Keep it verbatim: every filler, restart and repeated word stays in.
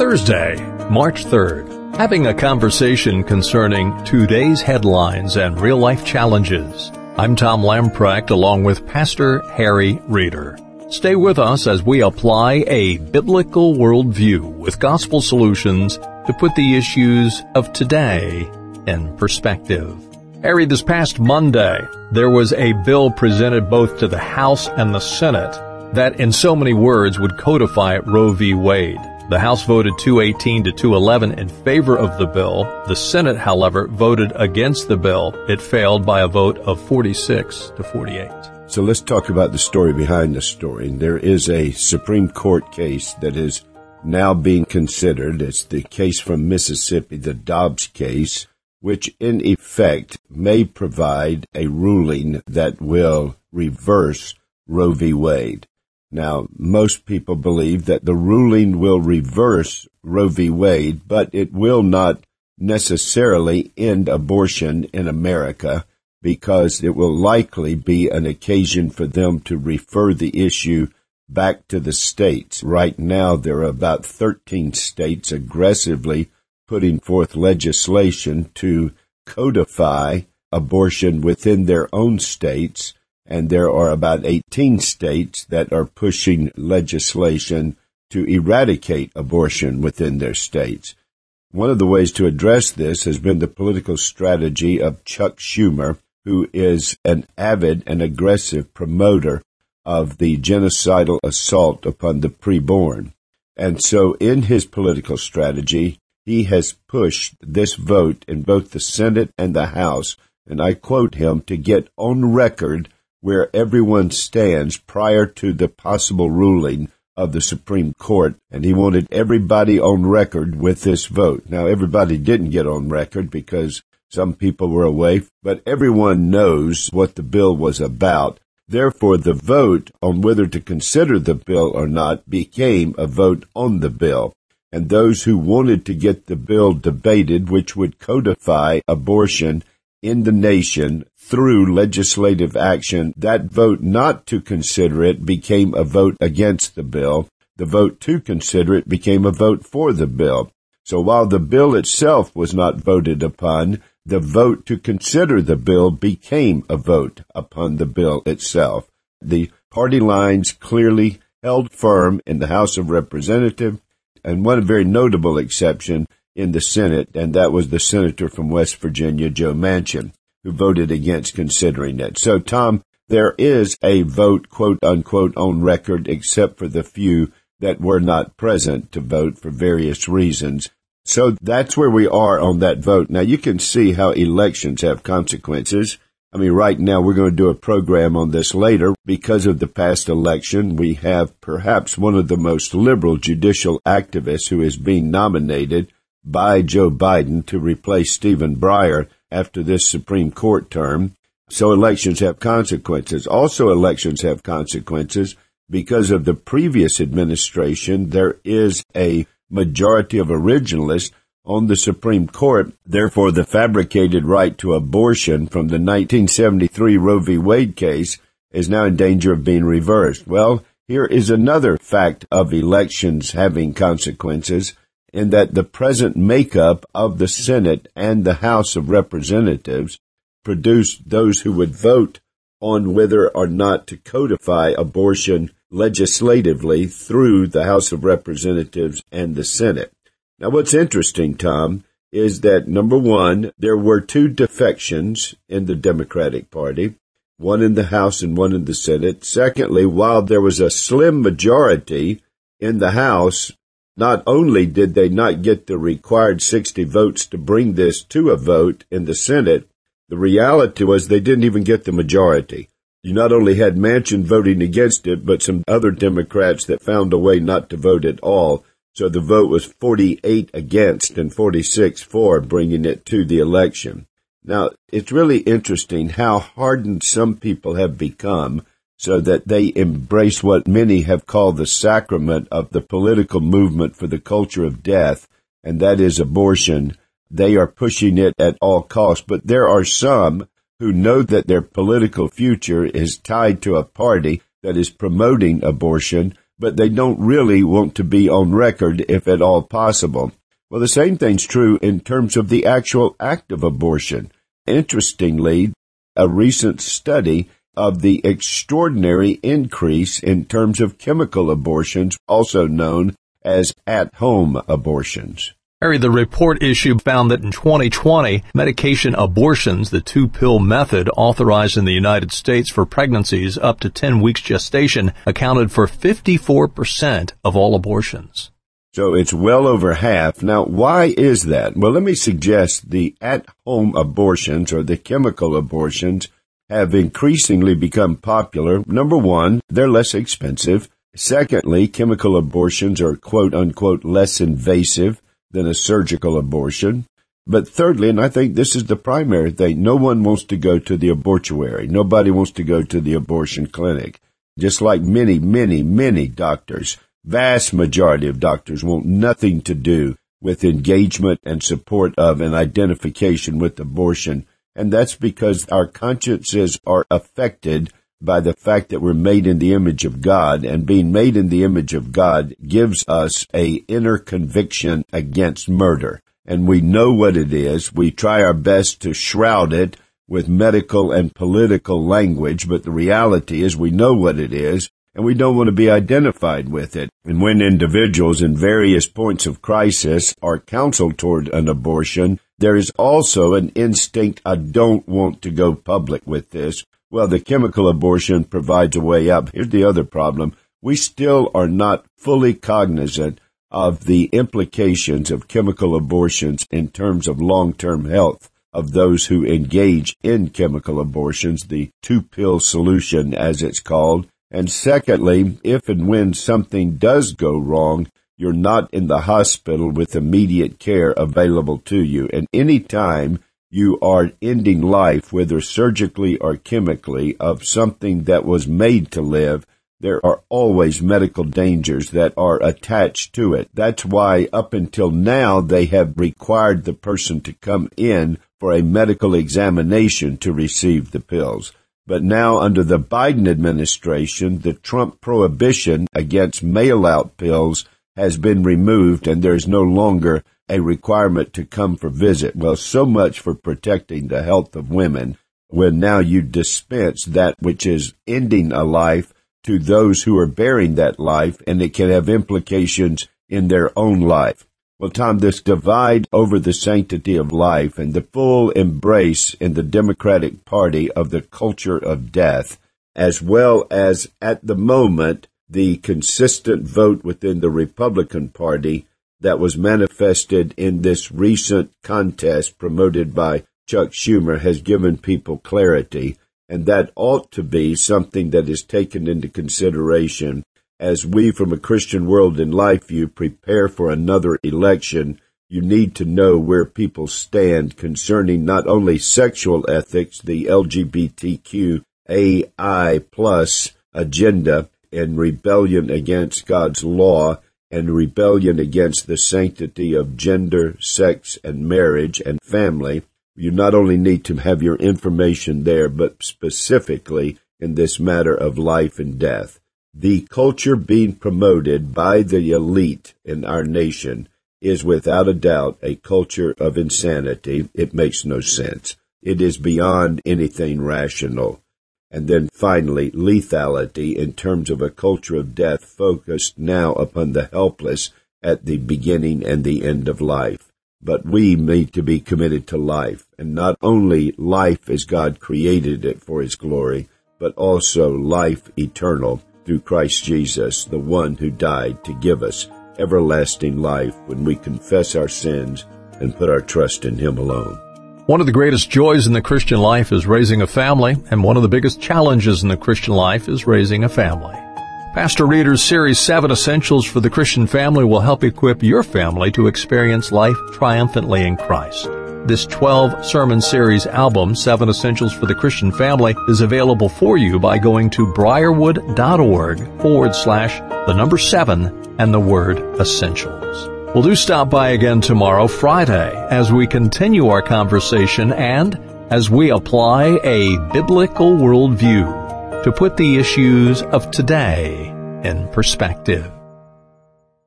Thursday, March third, having a conversation concerning today's headlines and real-life challenges. I'm Tom Lamprecht along with Pastor Harry Reeder. Stay with us as we apply a biblical worldview with gospel solutions to put the issues of today in perspective. Harry, this past Monday, there was a bill presented both to the House and the Senate that in so many words would codify Roe v. Wade. The House voted two eighteen to two eleven in favor of the bill. The Senate, however, voted against the bill. It failed by a vote of forty-six to forty-eight. So let's talk about the story behind the story. There is a Supreme Court case that is now being considered. It's the case from Mississippi, the Dobbs case, which in effect may provide a ruling that will reverse Roe v. Wade. Now, most people believe that the ruling will reverse Roe v. Wade, but it will not necessarily end abortion in America because it will likely be an occasion for them to refer the issue back to the states. Right now, there are about thirteen states aggressively putting forth legislation to codify abortion within their own states. And there are about eighteen states that are pushing legislation to eradicate abortion within their states. One of the ways to address this has been the political strategy of Chuck Schumer, who is an avid and aggressive promoter of the genocidal assault upon the preborn. And so in his political strategy, he has pushed this vote in both the Senate and the House, and I quote him, to get on record where everyone stands prior to the possible ruling of the Supreme Court, and he wanted everybody on record with this vote. Now, everybody didn't get on record because some people were away, but everyone knows what the bill was about. Therefore, the vote on whether to consider the bill or not became a vote on the bill. And those who wanted to get the bill debated, which would codify abortion in the nation through legislative action, that vote not to consider it became a vote against the bill. The vote to consider it became a vote for the bill. So while the bill itself was not voted upon, the vote to consider the bill became a vote upon the bill itself. The party lines clearly held firm in the House of Representatives, and one very notable exception in the Senate, and that was the senator from West Virginia, Joe Manchin, who voted against considering it. So, Tom, there is a vote, quote unquote, on record, except for the few that were not present to vote for various reasons. So that's where we are on that vote. Now, you can see how elections have consequences. I mean, right now we're going to do a program on this later. Because of the past election, we have perhaps one of the most liberal judicial activists who is being nominated by Joe Biden to replace Stephen Breyer after this Supreme Court term. So elections have consequences. Also, elections have consequences because of the previous administration. There is a majority of originalists on the Supreme Court. Therefore, the fabricated right to abortion from the nineteen seventy-three Roe v. Wade case is now in danger of being reversed. Well, here is another fact of elections having consequences, in that the present makeup of the Senate and the House of Representatives produced those who would vote on whether or not to codify abortion legislatively through the House of Representatives and the Senate. Now, what's interesting, Tom, is that, number one, there were two defections in the Democratic Party, one in the House and one in the Senate. Secondly, while there was a slim majority in the House, not only did they not get the required sixty votes to bring this to a vote in the Senate, the reality was they didn't even get the majority. You not only had Manchin voting against it, but some other Democrats that found a way not to vote at all. So the vote was forty-eight against and forty-six for, bringing it to the election. Now, it's really interesting how hardened some people have become so that they embrace what many have called the sacrament of the political movement for the culture of death, and that is abortion. They are pushing it at all costs, but there are some who know that their political future is tied to a party that is promoting abortion, but they don't really want to be on record if at all possible. Well, the same thing's true in terms of the actual act of abortion. Interestingly, a recent study of the extraordinary increase in terms of chemical abortions, also known as at-home abortions. Harry, the report issue found that in twenty twenty, medication abortions, the two-pill method authorized in the United States for pregnancies up to ten weeks gestation, accounted for fifty-four percent of all abortions. So it's well over half. Now, why is that? Well, let me suggest the at-home abortions or the chemical abortions have increasingly become popular. Number one, they're less expensive. Secondly, chemical abortions are quote-unquote less invasive than a surgical abortion. But thirdly, and I think this is the primary thing, no one wants to go to the abortuary. Nobody wants to go to the abortion clinic. Just like many, many, many doctors, vast majority of doctors want nothing to do with engagement and support of and identification with abortion. And that's because our consciences are affected by the fact that we're made in the image of God, and being made in the image of God gives us a inner conviction against murder. And we know what it is. We try our best to shroud it with medical and political language, but the reality is we know what it is, and we don't want to be identified with it. And when individuals in various points of crisis are counseled toward an abortion, there is also an instinct, I don't want to go public with this. Well, the chemical abortion provides a way up. Here's the other problem. We still are not fully cognizant of the implications of chemical abortions in terms of long-term health of those who engage in chemical abortions, the two-pill solution, as it's called. And secondly, if and when something does go wrong, you're not in the hospital with immediate care available to you. And any time you are ending life, whether surgically or chemically, of something that was made to live, there are always medical dangers that are attached to it. That's why up until now they have required the person to come in for a medical examination to receive the pills. But now under the Biden administration, the Trump prohibition against mail-out pills has been removed, and there is no longer a requirement to come for visit. Well, so much for protecting the health of women, when now you dispense that which is ending a life to those who are bearing that life, and it can have implications in their own life. Well, Tom, this divide over the sanctity of life and the full embrace in the Democratic Party of the culture of death, as well as at the moment the consistent vote within the Republican Party that was manifested in this recent contest promoted by Chuck Schumer, has given people clarity, and that ought to be something that is taken into consideration as we from a Christian World in Life View prepare for another election. You need to know where people stand concerning not only sexual ethics, the L G B T Q A I plus agenda, and rebellion against God's law, and rebellion against the sanctity of gender, sex, and marriage and family. You not only need to have your information there, but specifically in this matter of life and death. The culture being promoted by the elite in our nation is without a doubt a culture of insanity. It makes no sense. It is beyond anything rational. And then finally, lethality in terms of a culture of death focused now upon the helpless at the beginning and the end of life. But we need to be committed to life, and not only life as God created it for His glory, but also life eternal through Christ Jesus, the one who died to give us everlasting life when we confess our sins and put our trust in Him alone. One of the greatest joys in the Christian life is raising a family, and one of the biggest challenges in the Christian life is raising a family. Pastor Reeder's Series seven Essentials for the Christian Family will help equip your family to experience life triumphantly in Christ. This twelve-sermon series album, Seven Essentials for the Christian Family, is available for you by going to briarwood.org forward slash the number seven and the word essentials. Well, do stop by again tomorrow, Friday, as we continue our conversation and as we apply a biblical worldview to put the issues of today in perspective.